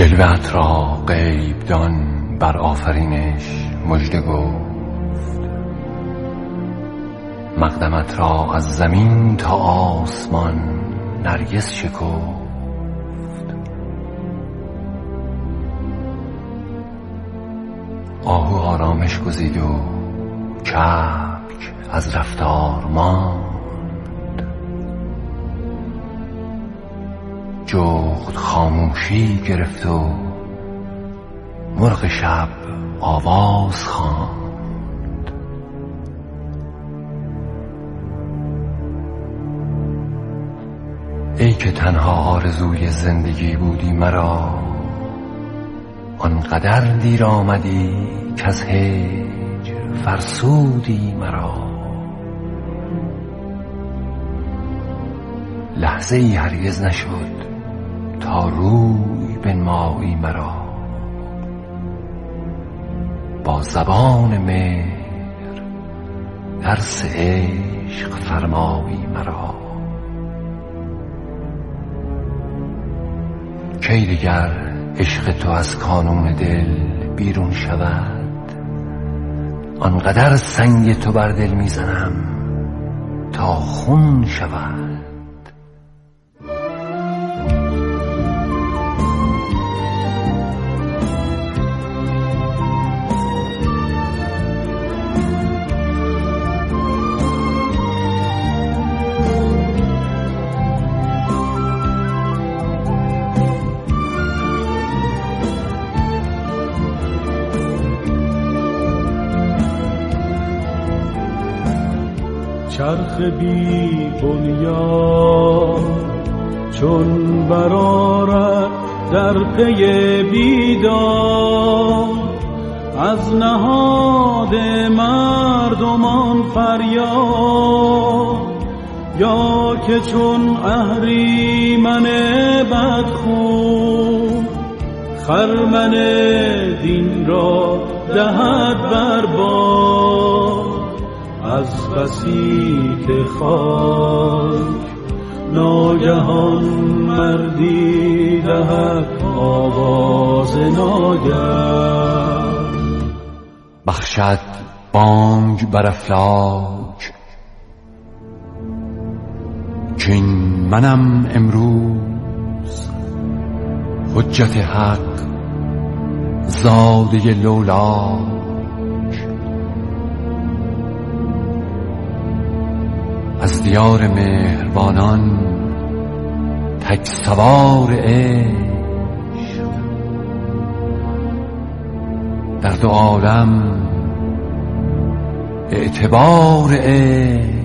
جلوه‌ات را غیب دان بر آفرینش مژده گفت، مقدمت را از زمین تا آسمان نرگس شکفت. آهو آرامش گزید و کبک از رفتار ماند، جغد خاموشی گرفت و مرغ شب آواز خواند. ای که تنها آرزوی زندگی بودی مرا، آنقدر دیر آمدی کز هجر فرسودی مرا. لحظه ای هرگز نشد تا روی بنمایی مرا، با زبان مهر درس عشق فرمایی مرا. کی دیگر عشق تو از کانون دل بیرون شود، آنقدر سنگ تو بر دل میزنم تا خون شود. چرخ بی بنیاد چون برآرد در پی بیداد، از نهاد مردمان فریاد. یا که چون اهریمن بدخون خرمن دین را دهد بر باد، از بسیط خاک ناگهان مردی دهد آواز ناگه. بخشد بانگ بر افلاک کین منم امروز، حجت حق زاده لولاک. از دیار مهربانان تک سوار عشق، در دو عالم اعتبار عشق.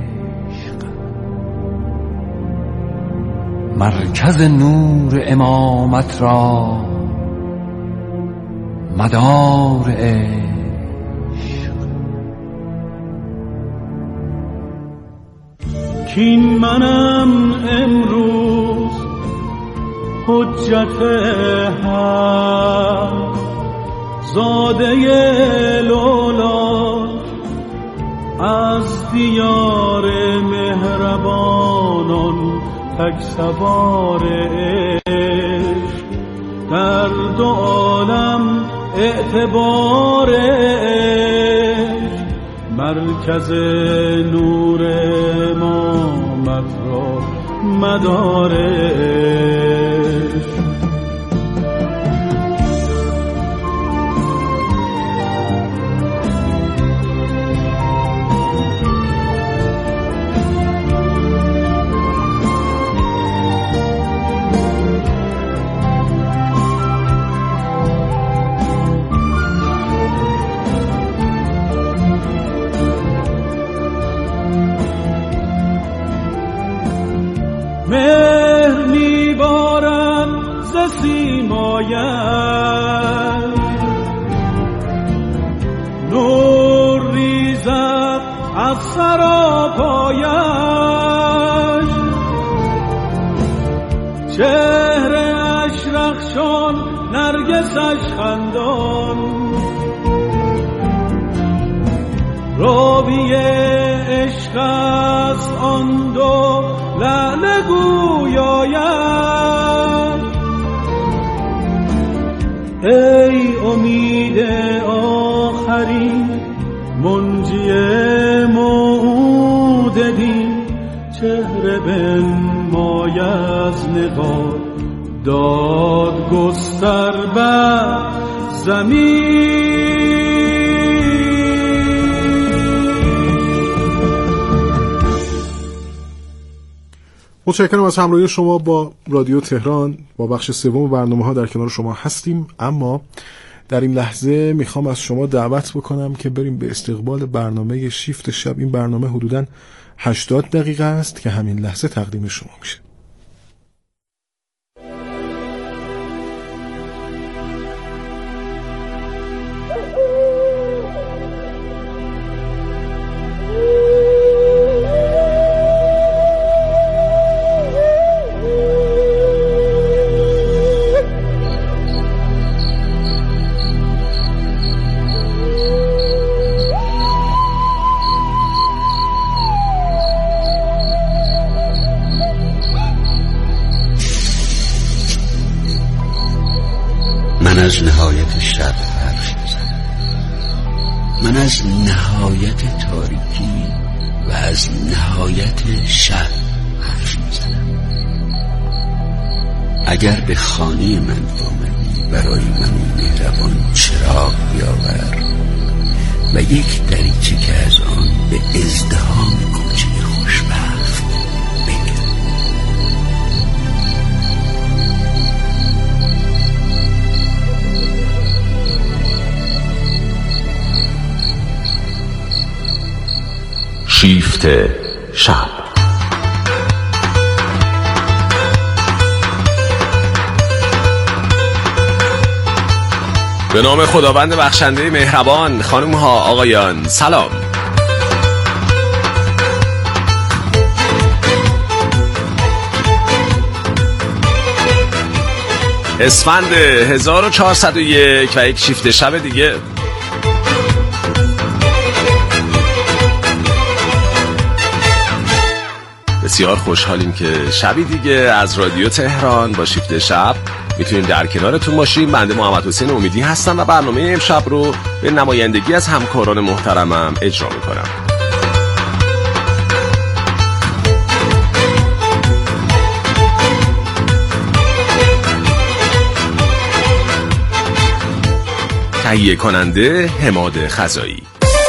مرکز نور امامت را مدار عشق. کین منم امروز حجت حق، زاده لولاک، از دیار مهربانان تک سوار عشق. در دو عالم اعتبار عشق، مرکز نور امامت را مدار عشق. مهر میبارم ز سیمایش، نور ریزد از سراپایش. چهره اش رخشان نرگسش خندان، راوی عشق است آن دو لعل گویاید. از نقاب داد گستر بر زمین. متشکرم از همراهی شما با رادیو تهران. با بخش سوم برنامه‌ها در کنار شما هستیم، اما در این لحظه میخوام از شما دعوت بکنم که بریم به استقبال برنامه شیفت شب. این برنامه حدوداً 80 دقیقه است که همین لحظه تقدیم شما میشه. من از نهایت شب حرف میزنم، من از نهایت تاریکی و از نهایت شب حرف میزنم. اگر به خانه من آمدی برای من مهربان چراغ بیاور و یک دریچه که از آن به ازدحام کوچه خوشبخت بگیر. شیفت شب. به نام خداوند بخشنده مهربان. خانم ها آقایان سلام. اسفند 1401 و یک شیفت شب دیگه. بسیار خوشحالیم که شبی دیگه از رادیو تهران با شیفت شب میتونیم در کنارتون باشیم. بنده محمد حسین امیدی هستم و برنامه امشب رو به نمایندگی از همکاران محترمم اجرا میکنم. تهیه کننده حماد خزایی،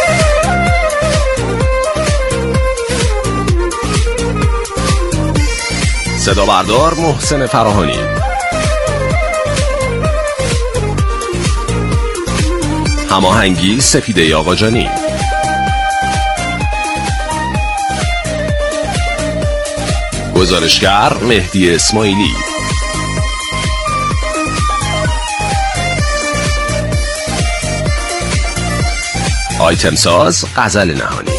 صدا بردار محسن فراهانی، هماهنگی سپیده آقاجانی، گزارشگر مهدی اسماعیلی، آیتم ساز غزل نهانی.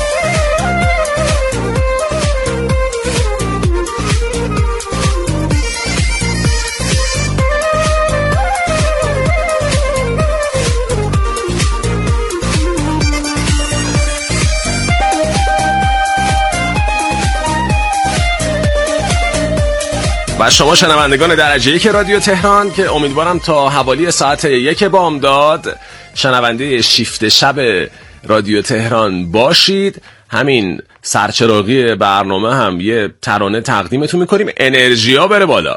و شما شنوندگان درجه 1 رادیو تهران که امیدوارم تا حوالی ساعت 1 بامداد شنونده شیفت شب رادیو تهران باشید. همین سرچراغی برنامه هم یه ترانه تقدیمتون میکنیم، انرژیا بره بالا.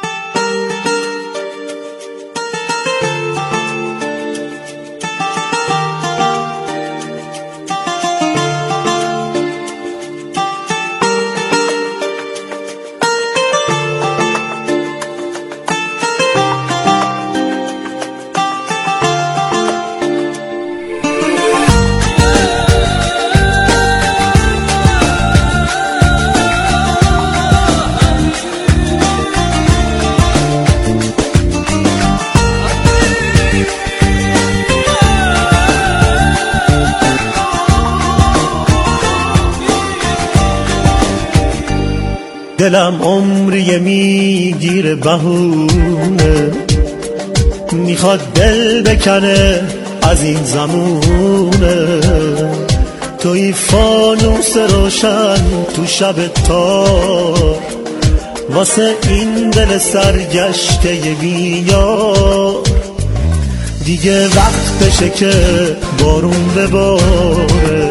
دلم عمری میگیره بهونه، میخواد دل بکنه از این زمونه. توی فانوس روشن تو شب تار، واسه این دل سرگشته بیار. دیگه وقتشه که بارون بباره،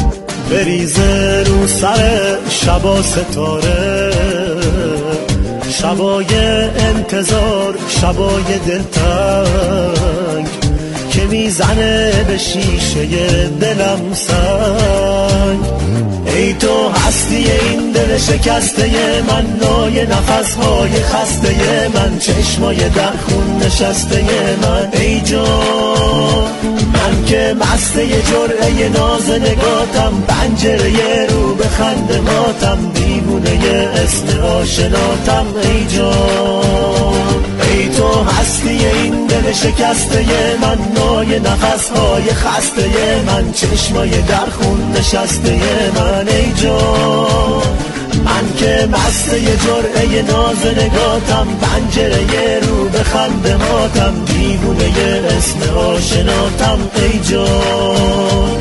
بریزه رو سر شبا ستاره. شبای انتظار، شبای دلتنگ که میزنه به شیشه دلم سنگ. ای تو هستی این دل شکسته من، نای نفسهای خسته من، چشمای در خون نشسته من. ای جان من که مسته جرعه ناز نگاتم، پنجره رو به خندماتم، دیوونه اسم آشناتم. ای جان ای تو هستی این دل شکسته من، نای نفسهای خسته من، چشمای در خون نشسته من. ای جان من که مسته جرعه ناز نگاتم، پنجره رو به خندماتم، دیوونه اسم آشناتم. ای جان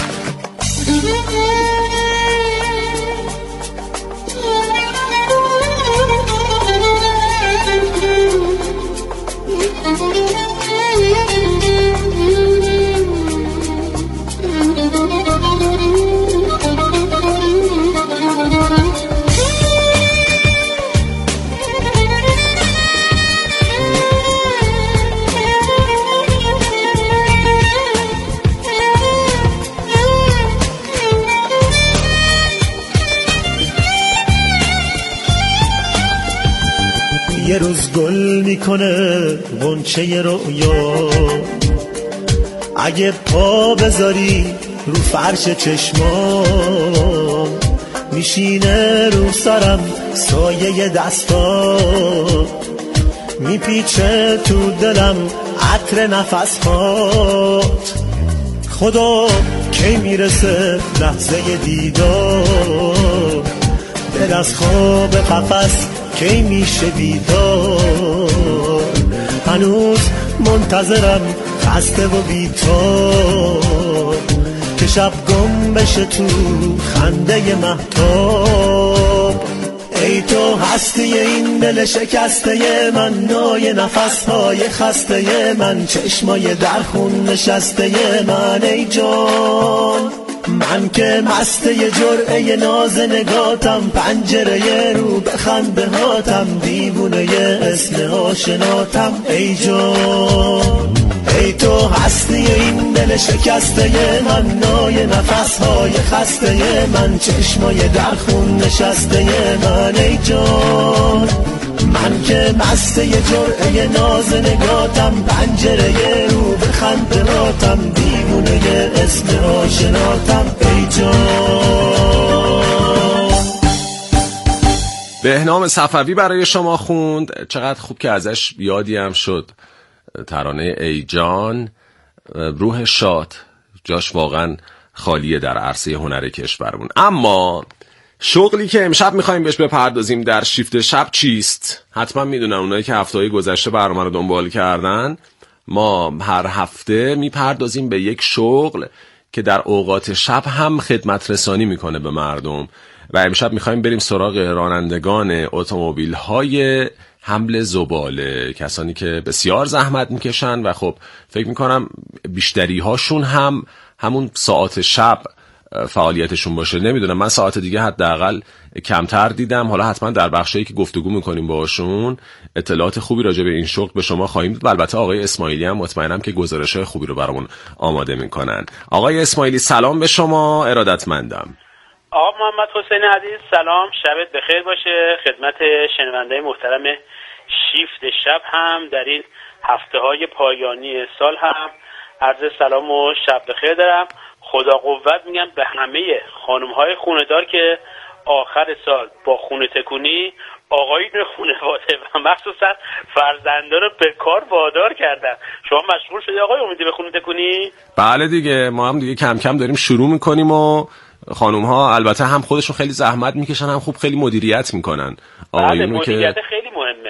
یه روز گل میکنه غنچه رؤیا، اگه پا بذاری رو فرش چشمام، میشینه رو سرم سایه دستا، میپیچه تو دلم عطر نفسات. خدا کی میرسه لحظه دیدار، دل از خواب قفس کی میشه بیدار. هنوز منتظرم خسته و بی‌تاب، که شب گم بشه تو خنده مهتاب. ای تو هستی این دل شکسته من، نای نفسهای خسته من، چشمای در خون نشسته من. ای جان من که مسته جرعه ناز نگاتم، پنجره رو به خنده هاتم، دیوونه اسم آشناتم. ای جان ای تو هستی این دل شکسته من، نای نفسهای خسته من، چشمای در خون نشسته من. ای جان من که مسته جرعه ناز نگاتم، پنجره رو به خندماتم، دیوونه اسم آشناتم. ای جان بهنام صفوی برای شما خوند. چقدر خوب که ازش یادی هم شد. ترانه ای جان، روح شاد، جاش واقعا خالیه در عرصه هنر کشورمون. اما شغلی که امشب میخوایم بهش بپردازیم در شیفت شب چیست؟ حتما میدونن اونایی که هفته‌های گذشته برنامه رو دنبال کردن. ما هر هفته میپردازیم به یک شغل که در اوقات شب هم خدمت رسانی میکنه به مردم و امشب میخوایم بریم سراغ رانندگان اتومبیل‌های حمل زباله، کسانی که بسیار زحمت میکشن و خب فکر میکنم بیشتری هاشون هم همون ساعت شب فعالیتشون باشه. نمیدونم، من ساعت دیگه حداقل کمتر دیدم. حالا حتما در بخشایی که گفتگو میکنیم باشون اطلاعات خوبی راجع به این شغل به شما خواهیم داد و البته آقای اسماعیلی هم مطمئنم که گزارش‌های خوبی رو برامون آماده میکنن. آقای اسماعیلی سلام به شما، ارادتمندم. آقا محمد حسین عزیز سلام، شبت بخیر باشه. خدمت شنونده محترم شیفت شب هم در این هفته‌های پایانی سال هم عرض سلام و شب بخیر دارم. خدا قوت میگم به همه خانم‌های خونه‌دار که آخر سال با خونه تکونی آقایون خانواده و مخصوصا فرزندان رو به کار وادار کردن. شما مشغول شدی آقای امیدی به خونه تکونی؟ بله دیگه، ما هم دیگه کم کم داریم شروع میکنیم و خانم‌ها البته هم خودشون خیلی زحمت میکشن، هم خوب خیلی مدیریت میکنن. بله، مدیریت خیلی مهمه.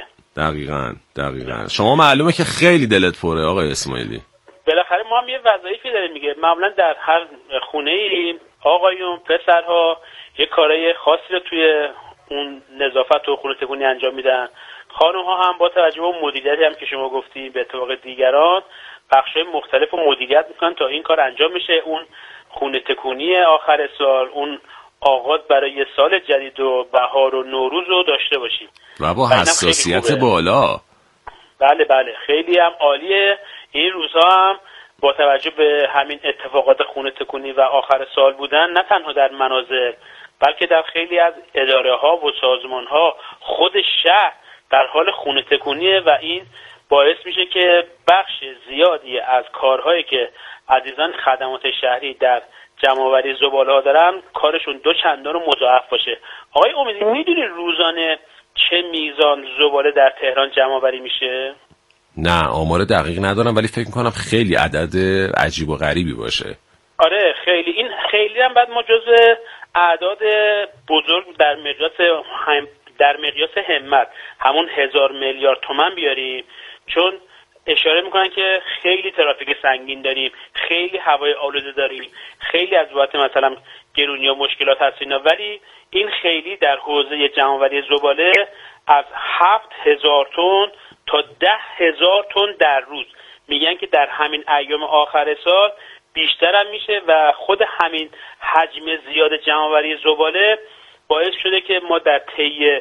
دقیقاً. شما معلومه که خیلی دلت پره آقای اسماعیلی. بالاخره ما هم یه وظایفی داریم میگه. معمولا در هر خونه‌ای آقایون پسرها یه کارای خاصی رو توی اون نظافت و خونه تکونی انجام میدن. خانم‌ها هم با توجه به مدیریتی هم که شما گفتی به اتفاق دیگران بخشای مختلف رو مدیریت میکنن تا این کار انجام میشه. اون خونه تکونی آخر سال، اون آغاز برای سال جدید و بهار و نوروز رو داشته باشیم. و با حساسیت بالا. بله بله خیلی هم عالیه. این روزها هم با توجه به همین اتفاقات خونه تکونی و آخر سال بودن، نه تنها در منازل بلکه در خیلی از اداره ها و سازمان ها، خود شهر در حال خونه تکونیه و این باعث میشه که بخش زیادی از کارهایی که عزیزان خدمات شهری در جمع‌آوری زباله‌ها دارن کارشون دو چندان و مضاعف باشه. آقای امیدی میدونی روزانه چه میزان زباله در تهران جمع‌آوری میشه؟ نه آمار دقیق ندارم ولی فکر میکنم خیلی عدد عجیب و غریبی باشه. آره خیلی. این خیلی هم بعد ما جزء اعداد بزرگ در مقیاس همت همون 1000 میلیارد تومان بیاریم، چون اشاره میکنن که خیلی ترافیک سنگین داریم، خیلی هوای آلوده داریم، خیلی از جهات مثلا گرونی و مشکلات هست اینا، ولی این خیلی در حوزه جمع‌آوری زباله از 7000 تن تا 10,000 تن در روز میگن که در همین ایام آخر سال بیشتر هم میشه و خود همین حجم زیاد جمع‌آوری زباله باعث شده که ما در طی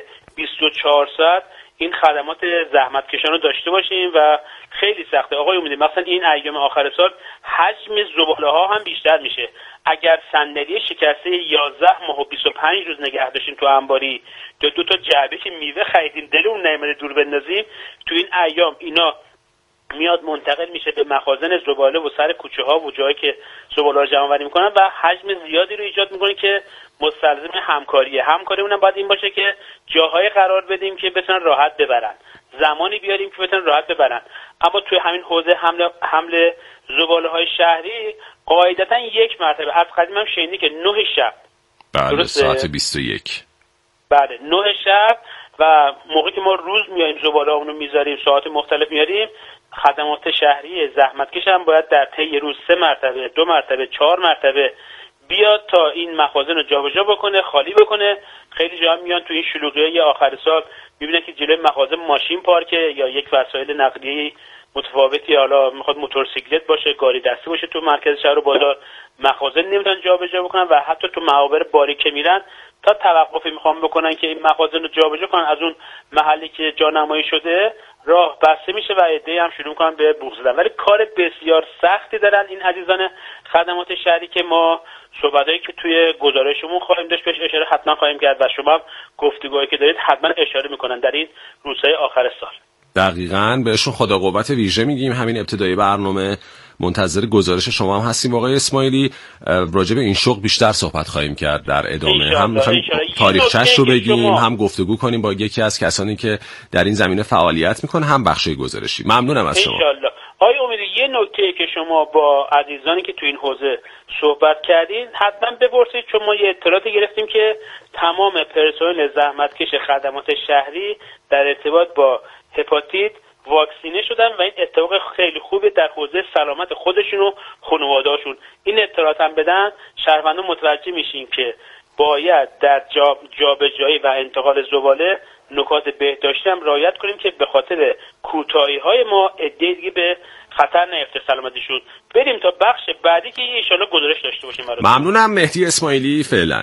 24 ساعت این خدمات زحمتکشان رو داشته باشیم و خیلی سخته. آقای امیدی مثلا این ایام آخر سال حجم زباله ها هم بیشتر میشه. اگر صندلی شکسته 11 ماه و 25 روز نگه داشتیم تو انباری یا 2 تا جعبه که میوه خریدیم دلمون نمیاد دور بندازیم، تو این ایام اینا میاد منتقل میشه به مخازن زباله و سر کوچه ها و جایی که زباله ها جمع آوری میکنن و حجم زیادی رو ایجاد میکنه که مستلزم همکاریه. همکاریمون هم باید این باشه که جاهای قرار بدیم که بتونن راحت ببرن، زمانی بیاریم که بتونن راحت ببرن. اما توی همین حوزه حمل زباله های شهری قاعدتا یک مرتبه از قدیم هم شنیدی که 9 شب بله ساعت 21 بله 9 شب و موقعی که ما روز میایم زباله هامونو میذاریم ساعت مختلف میاریم، خدمات شهری زحمتکش هم باید در طی روز 3 مرتبه 2 مرتبه 4 مرتبه بیاد تا این مخازن رو جابجا بکنه، خالی بکنه. خیلی جا میان تو این شلوغی آخر سال میبینن که جلوی مخازن ماشین پارکه یا یک وسایل نقلیه متفاوتی، حالا میخواد موتورسیکلت باشه، گاری دستی باشه، تو مرکز شهر و بازار مخازن نمیتونن جابجا بکنن و حتی تو معابر باریکه میرن تا توقفی میخوام بکنن که این مخازن رو جابجا کنن از اون محلی که جانمایی شده راه بسته میشه و عده‌ای هم شروع میکنن به بوق زدن. ولی کار بسیار سختی دارن این عزیزان خدمات شهری که ما صحبتایی که توی گزارشمون خواهیم داشت بهش اشاره حتما خواهیم کرد و شما گفتگوهایی که دارید حتما اشاره میکنن در این روزهای آخر سال. دقیقاً بهشون خدا قوت ویژه میگیم. همین ابتدای برنامه منتظر گزارش شما هم هستیم آقای اسماعیلی. راجع به این شغل بیشتر صحبت خواهیم کرد در ادامه. هم می‌خوایم تاریخچه‌اش رو بگیم، هم گفتگو کنیم با یکی از کسانی که در این زمینه فعالیت میکنه، هم بخش گزارشی. ممنونم از شما. انشالله. آقای امیدی یه نکته که شما با عزیزانی که تو این حوزه صحبت کردین حتما بپرسید، چون ما یه اطلاعاتی گرفتیم که تمام پرسنل زحمتکش خدمات شهری در ارتباط با هپاتیت واکسینه شدن و این اتفاق خیلی خوبه در حوزه سلامت خودشون و خانواده‌هاشون. این اطلاعات هم بدن شهروندان متوجه میشین که باید در جابجایی و انتقال زباله نکات بهداشتی هم رعایت کنیم که به خاطر کوتاهی‌های ما عده دیگه به خطر نیفته سلامتیشون. بریم تا بخش بعدی که ان شاءالله گزارش داشته باشیم. ممنونم. مهدی اسماعیلی، فعلا.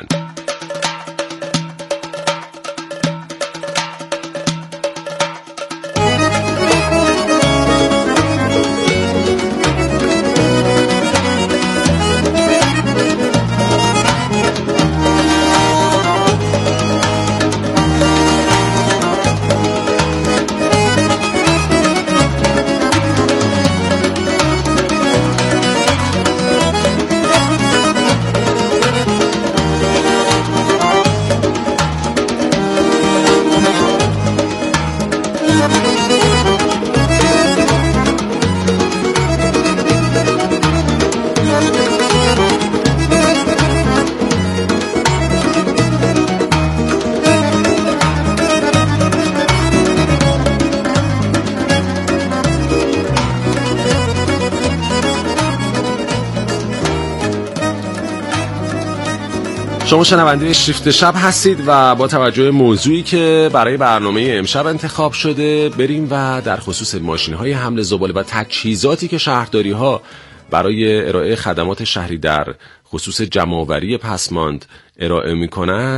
شما شنونده شیفت شب هستید و با توجه موضوعی که برای برنامه امشب انتخاب شده بریم و در خصوص ماشین‌های حمل زباله و تجهیزاتی که شهرداری‌ها برای ارائه خدمات شهری در خصوص جمع‌آوری پسماند ارائه می‌کنند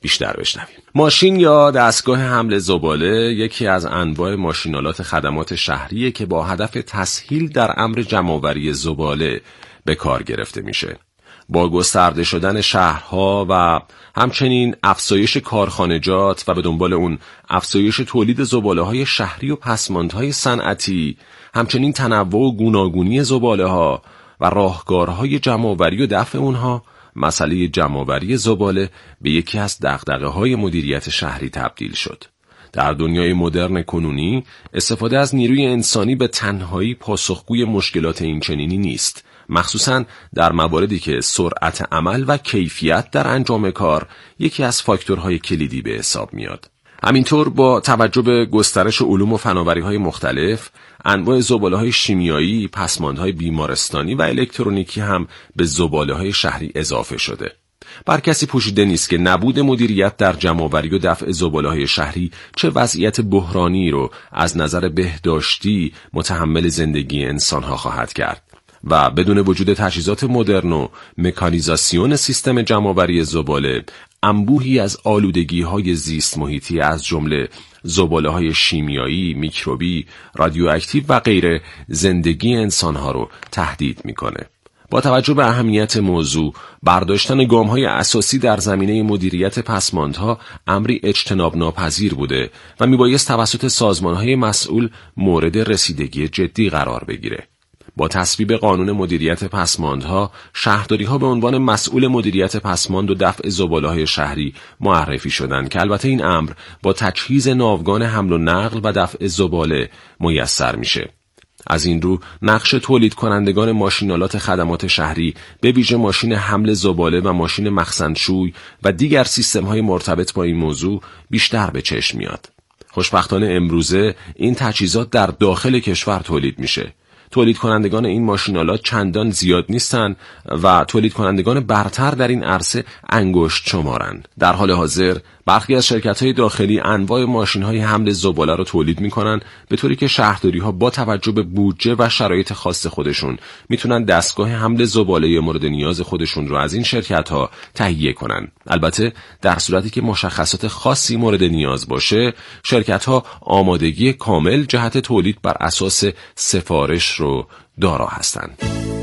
بیشتر بشنویم. ماشین یا دستگاه حمل زباله یکی از انواع ماشینالات خدمات شهریه که با هدف تسهیل در امر جمع‌آوری زباله به کار گرفته میشه. با گسترده شدن شهرها و همچنین افزایش کارخانجات و به دنبال اون افزایش تولید زباله‌های شهری و پسماندهای صنعتی، همچنین تنوع و گوناگونی زباله‌ها و راهکارهای جمع‌آوری و دفع اونها، مسئله جمع‌آوری زباله به یکی از دغدغه‌های مدیریت شهری تبدیل شد. در دنیای مدرن کنونی استفاده از نیروی انسانی به تنهایی پاسخگوی مشکلات اینچنینی نیست، مخصوصاً در مواردی که سرعت عمل و کیفیت در انجام کار یکی از فاکتورهای کلیدی به حساب میاد. همینطور با توجه به گسترش علوم و فناوری‌های مختلف، انواع زباله‌های شیمیایی، پسماندهای بیمارستانی و الکترونیکی هم به زباله‌های شهری اضافه شده. بر کسی پوشیده نیست که نبود مدیریت در جمع‌آوری و دفع زباله‌های شهری چه وضعیت بحرانی رو از نظر بهداشتی متحمل زندگی انسان‌ها خواهد کرد و بدون وجود تجهیزات مدرن و مکانیزاسیون سیستم جمع‌آوری زباله، انبوهی از آلودگی‌های زیست محیطی از جمله زباله‌های شیمیایی، میکروبی، رادیواکتیو و غیره زندگی انسان‌ها رو تهدید می‌کنه. با توجه به اهمیت موضوع، برداشتن گام‌های اساسی در زمینه مدیریت پسماندها امری اجتناب ناپذیر بوده و میبایست توسط سازمان‌های مسئول مورد رسیدگی جدی قرار بگیره. با تصویب قانون مدیریت پسماندها، شهرداری‌ها به عنوان مسئول مدیریت پسماند و دفع زباله‌های شهری معرفی شدند که البته این امر با تجهیز ناوگان حمل و نقل و دفع زباله میسر میشه. از این رو نقش تولید کنندگان ماشینالات خدمات شهری به ویژه ماشین حمل زباله و ماشین مخزنشوی و دیگر سیستم‌های مرتبط با این موضوع بیشتر به چشم میاد. خوشبختانه امروزه این تجهیزات در داخل کشور تولید میشه. تولید کنندگان این ماشینالات چندان زیاد نیستن و تولید کنندگان برتر در این عرصه انگشت شمارن. در حال حاضر برخی از شرکت‌های داخلی انواع ماشین‌های حمل زباله رو تولید می‌کنن، به طوری که شهرداری‌ها با توجه به بودجه و شرایط خاص خودشون میتونن دستگاه حمل زباله مورد نیاز خودشون رو از این شرکت‌ها تهیه کنن. البته در صورتی که مشخصات خاصی مورد نیاز باشه، شرکت‌ها آمادگی کامل جهت تولید بر اساس سفارش رو دارا هستند.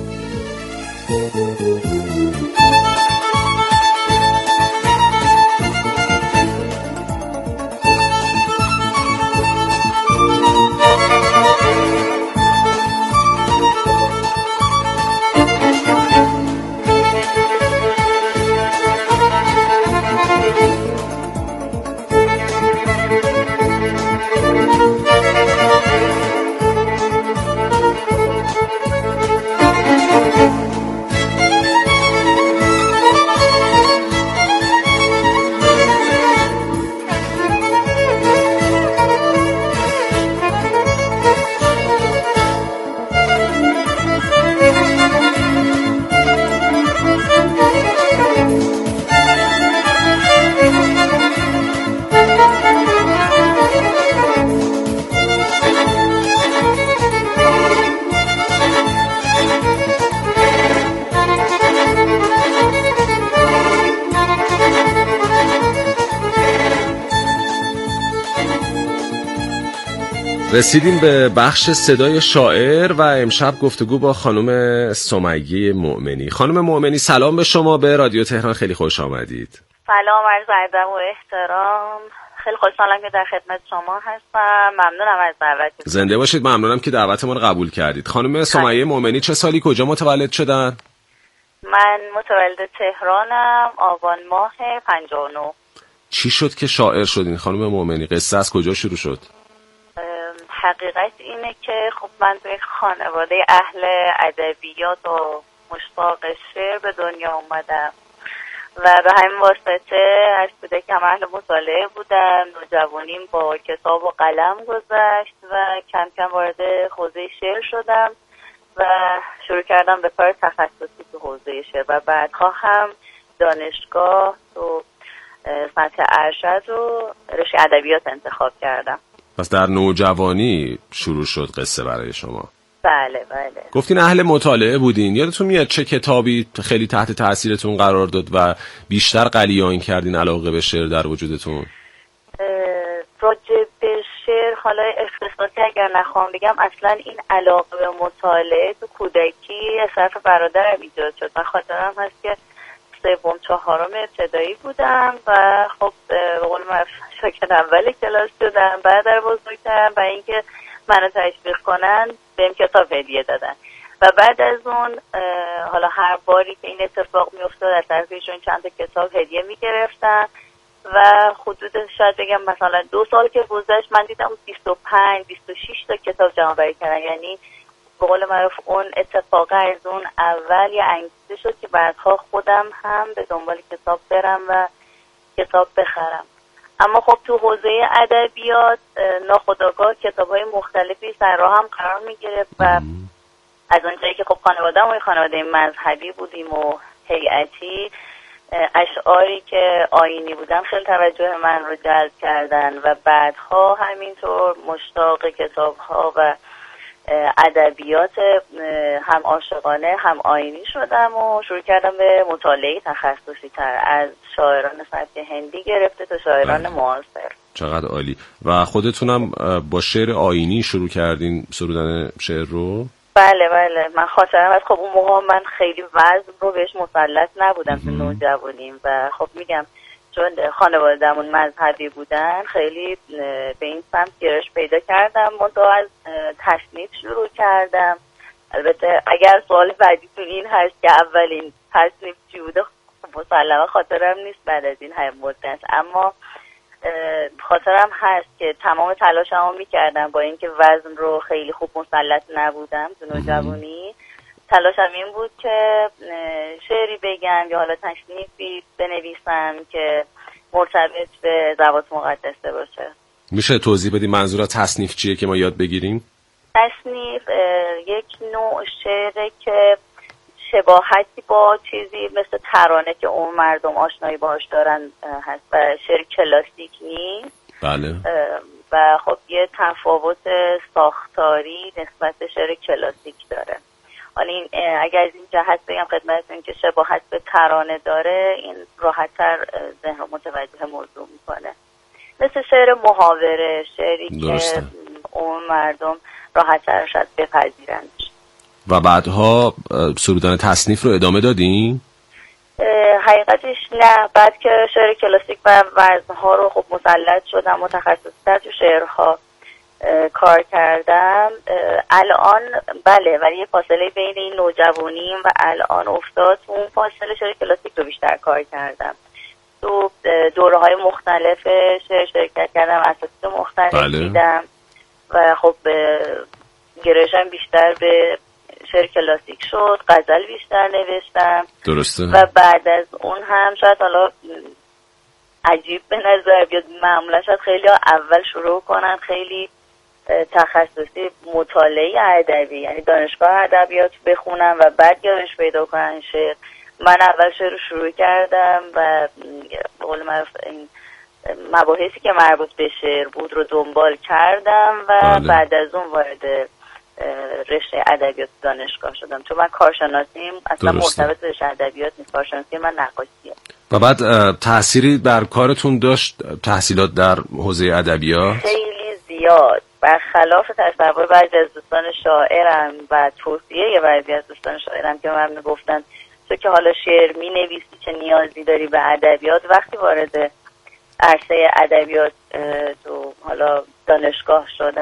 رسیدیم به بخش صدای شاعر و امشب گفتگو با خانم سمیه مؤمنی. خانم مؤمنی سلام به شما، به رادیو تهران خیلی خوش آمدید. سلام، عرض ادب و احترام. خیلی خوشحالم که در خدمت شما هستم. ممنونم از دعوتتون. زنده باشید. ممنونم که دعوت ما رو قبول کردید. خانم سمیه مؤمنی چه سالی کجا متولد شدن؟ من متولد تهرانم، آبان ماه 59. چی شد که شاعر شدین خانم مؤمنی؟ قصه از کجا شروع شد؟ حقیقت اینه که خب من توی خانواده اهل ادبیات و مشتاق شعر به دنیا اومدم و به همین واسطه از کودکم اهل مطالعه بودم. نوجوانیم با کتاب و قلم گذشت و کم کم وارد حوزه شعر شدم و شروع کردم به کار تخصصی تو حوزه شعر و بعدها هم دانشگاه تو سطح ارشد و رشته ادبیات انتخاب کردم. پس در نوجوانی شروع شد قصه برای شما؟ بله بله. گفتین اهل مطالعه بودین، یادتون میاد چه کتابی خیلی تحت تاثیرتون قرار داد و بیشتر غلیان کردین علاقه به شعر در وجودتون؟ راجع به شعر حالا اختصاصی اگر نخوام بگم، اصلا این علاقه به مطالعه تو کودکی از طرف برادرم ایجاد شد. من خاطرم هست که 3-4 ابتدایی بودم و خب به قول من شاگرد اول کلاس شدم. بعد در بزرگترم برای اینکه منو تشویق کنن بهم کتاب هدیه دادن و بعد از اون حالا هر باری که این اتفاق میافتاد از طرفشون چند تا کتاب هدیه میگرفتن و حدود شاید بگم مثلا 2 سال که گذشت من دیدم 25-26 تا کتاب جمع آوری کردن. یعنی به قول معروف اون اتفاق از اون اول یه انگیزه شد که بعدها خودم هم به دنبال کتاب برم و کتاب بخرم. اما خب تو حوزه ادبیات ناخودآگاه کتاب‌های مختلفی سر راهم قرار می‌گرفت و از اونجایی که خب خانواده مذهبی بودیم و هیئتی، اشعاری که آیینی بودن خیلی توجه من رو جلب کردن و بعدها همینطور مشتاق کتاب‌ها و ادبیات هم عاشقانه هم آیینی شدم و شروع کردم به مطالعه تخصصی تر از شاعران سبک هندی گرفته تا شاعران معاصر. چقدر عالی. و خودتونم با شعر آیینی شروع کردین سرودن شعر رو؟ بله بله. من خاطرم از خب اون موقع من خیلی وزن رو بهش مسلط نبودم تو نوجوانیم و خب میگم چون خانواده‌مون مذهبی بودن خیلی به این سمت گرایش پیدا کردم. منتها از تصنیف شروع کردم. البته اگر سوال بعدیتون این هست که اولین تصنیف چی بوده، مسلما خاطرم نیست بعد از این همه مدت، اما خاطرم هست که تمام تلاشمو میکردم با اینکه وزن رو خیلی خوب مسلط نبودم تو نوجوانی. تلاشم این بود که شعری بگم یا حالا تصنیفی بنویسم که مرتبط به ضوابط مقدسه باشه. میشه توضیح بدی منظور از تصنیف چیه که ما یاد بگیریم؟ تصنیف یک نوع شعره که شباهتی با چیزی مثل ترانه که اون مردم آشنایی باهاش دارن هست و شعر کلاسیک نیست. بله. و خب یه تفاوت ساختاری نسبت به شعر کلاسیک داره. حالا این اگر از این جهت بگم خدمتتون که شباهت به ترانه داره، این راحت‌تر ذهن رو متوجه موضوع میکنه. مثل شعر محاوره، شعری درسته. که اون مردم راحت‌تر شاید بپذیرنش. و بعدها سرودن تصنیف رو ادامه دادین؟ حقیقتش نه. بعد که شعر کلاسیک و وزنها رو خب مسلط شدم، متخصص‌تر تو شعرها کار کردم. الان بله، ولی یه فاصله بین این نوجوانیم و الان افتاد. اون فاصله شعر کلاسیک رو بیشتر کار کردم. تو دوره‌های مختلف شرکت کردم، اساتید مختلف دیدم و خب گرایشم بیشتر به شعر کلاسیک شد. غزل بیشتر نوشتم. درسته. و بعد از اون هم شاید حالا عجیب به نظر بیاد، معمولا شاید خیلی اول شروع کنن خیلی تخصصی مطالعه ادبی، یعنی دانشگاه ادبیات بخونن و بعد گرایش پیدا کنن شعر. من اول شعر رو شروع کردم و به قول معروف این مباحثی که مربوط به شعر بود رو دنبال کردم و بعد از اون وارد رشته ادبیات دانشگاه شدم. چون من کارشناسیم اصلا مرتبط به رشته ادبیات نیست، کارشناسی من نقاشیه. و بعد تأثیری بر کارتون داشت تحصیلات در حوزه ادبیات؟ خیلی زیاد. برخلاف تصور بعضی از دوستان شاعرم و توصیه بعضی از دوستان شاعرم که من میگفتن تو که حالا شعر مینویسی چه نیازی داری به ادبیات، وقتی وارد عرصه ادبیات تو حالا دانشگاه شدم